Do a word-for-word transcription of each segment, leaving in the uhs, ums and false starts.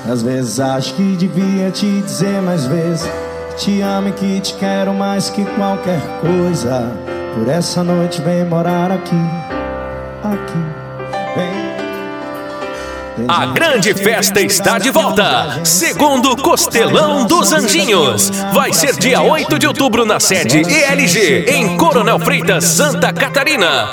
Às vezes acho que devia te dizer mais vezes que te amo e que te quero mais que qualquer coisa. Por essa noite vem morar aqui, aqui, vem. A grande festa está de volta. Segundo Costelão dos Anjinhos. Vai ser dia oito de outubro na sede E L G, em Coronel Freitas, Santa Catarina.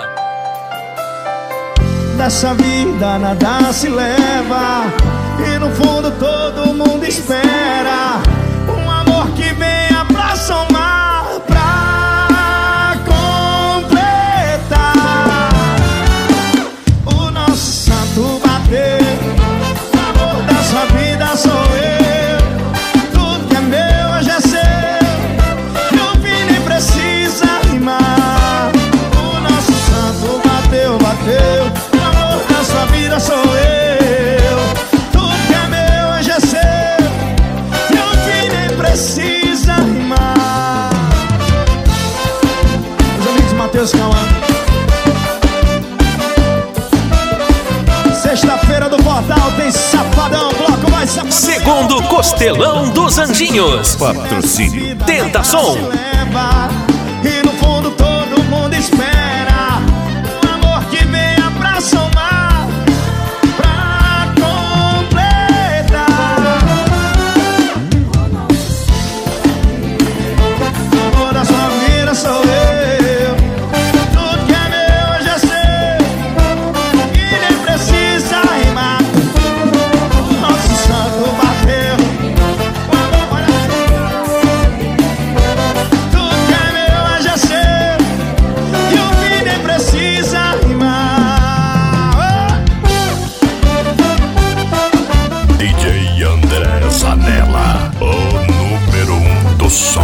Dessa vida nada se leva, e no fundo todo mundo espera um amor que venha pra somar, pra completar. O nosso santo bateu, o amor da sua vida sou eu. Tudo que é meu hoje é seu, no fim nem precisa rimar. O nosso santo bateu, bateu, o amor da sua vida sou eu. Precisa rimar. Os amigos Matheus Cauã. Sexta-feira do Portal tem Safadão, bloco mais safadão. Segundo Costelão dos Anjinhos. Patrocínio Tenta Som. E no fundo todo mundo espera um amor que venha pra somar, pra completar. Da sua vida sou eu. Tudo que é meu hoje é seu, e nem precisa rimar. O nosso santo bateu, o amor olha. Tudo que é meu hoje é seu, e o fim nem precisa rimar. oh. D J André Zanella, o número um do som.